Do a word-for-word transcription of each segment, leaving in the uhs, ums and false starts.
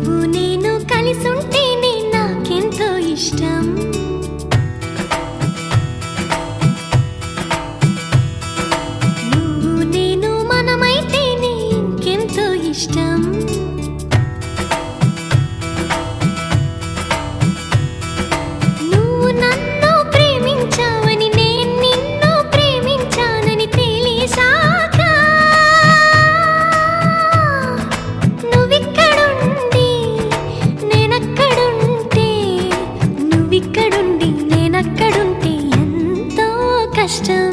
నువ్వు నేను కలిసుంటేనే నాకెంతో ఇష్టం. నువ్వు నేను మనమైతేనే ఇంకెంతో ఇష్టం. నువ్వు నన్ను ప్రేమించావని నేను నిన్ను ప్రేమించానని తెలిసాక నువ్విక్కడుండి నేనక్కడుంటే నువ్విక్కడుండి నేనక్కడుంటే ఎంతో కష్టం.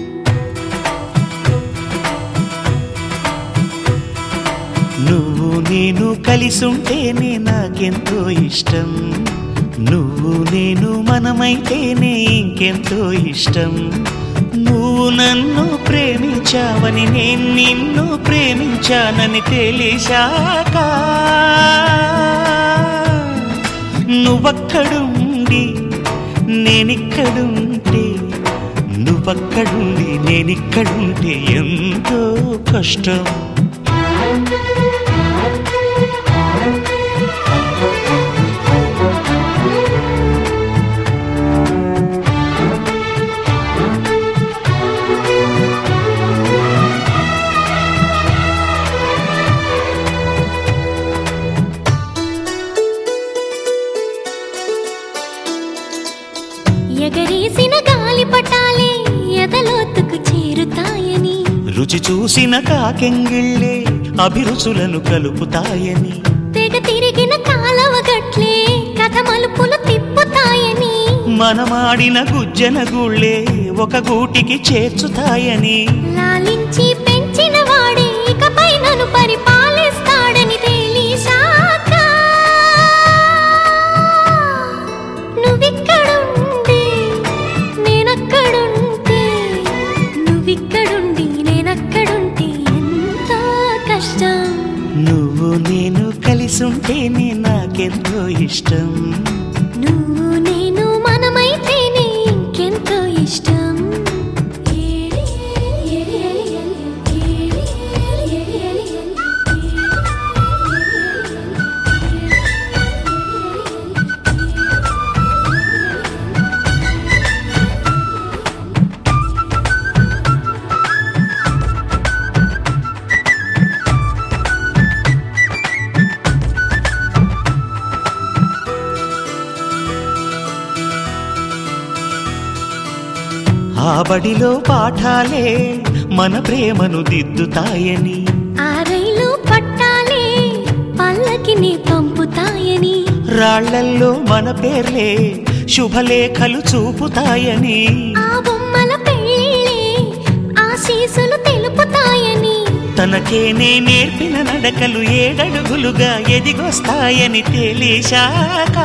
నువ్వు నేను కలిసుంటేనే నాకెంతో ఇష్టం. నువ్వు నేను మనమైతేనే ఇంకెంతో ఇష్టం. నువ్వు నన్ను ప్రేమించావని నేను నిన్ను ప్రేమించానని తెలిసాక నువ్వక్కడుండి నేనిక్కడుంటే నువ్వక్కడుండి నేనిక్కడుంటే ఎంతో కష్టం. ఎగరేసిన గాలిపటాలే ఎదలోతుకు చేరుతాయని రుచి చూసిన కాకెంగిళ్ళే అభిరుచులను కలుపుతాయని తెగ తిరిగిన కాలవ గట్లే కథ మలుపులు తిప్పుతాయని మనమాడిన గుజ్జన గుళ్ళే ఒక గూటికి చేర్చుతాయని లాలించి పెంచిన వాడే ఇకపై నన్ను పరిపాలిస్తాడని తెలిసాక నువ్విక్కడుండి నేనక్కడుంటే నువ్విక్కడుండి నేనక్కడుంటే ఎంతో కష్టం. నువ్వు నేను కలిసుంటేనే నాకెంతో ఇష్టం. నువ్వు నేను మనమైతేనే ఇంకెంతో ఇష్టం. ఆ బడిలో పాఠాలే మన ప్రేమను దిద్దుతాయని ఆ రైలు పట్టాలే పల్లకిని పంపుతాయని రాళ్లల్లో మన పేర్లే శుభలేఖలు చూపుతాయని ఆ బొమ్మల పెళ్ళిళ్ళే ఆశీసులు తెలుపుతాయని తనకేనే నేర్పిన నడకలు ఏడడుగులుగా ఎదిగొస్తాయని తెలిసాక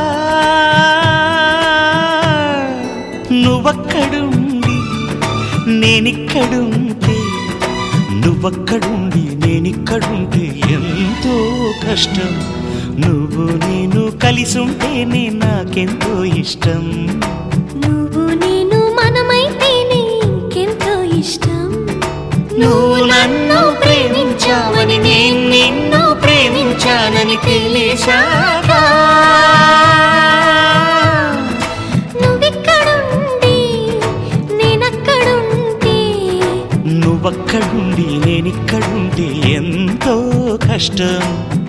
నువ్వక్కడుండి నేనిక్కడుంటే నువ్వక్కడుండి నేనిక్కడుంటే ఎంతో కష్టం. నువ్వు నేను కలిసుంటేనే నాకెంతో ఇష్టం. నువ్వు నేను మనమైతేనే ఇంకెంతో ఇష్టం. నువ్వు నన్ను ప్రేమించావని నేను నిన్ను ప్రేమించానని తెలిసాక నువ్విక్కడుండి నేనక్కడుంటే నువ్వక్కడుండి నేనిక్కడుంటే ఎంతో కష్టం.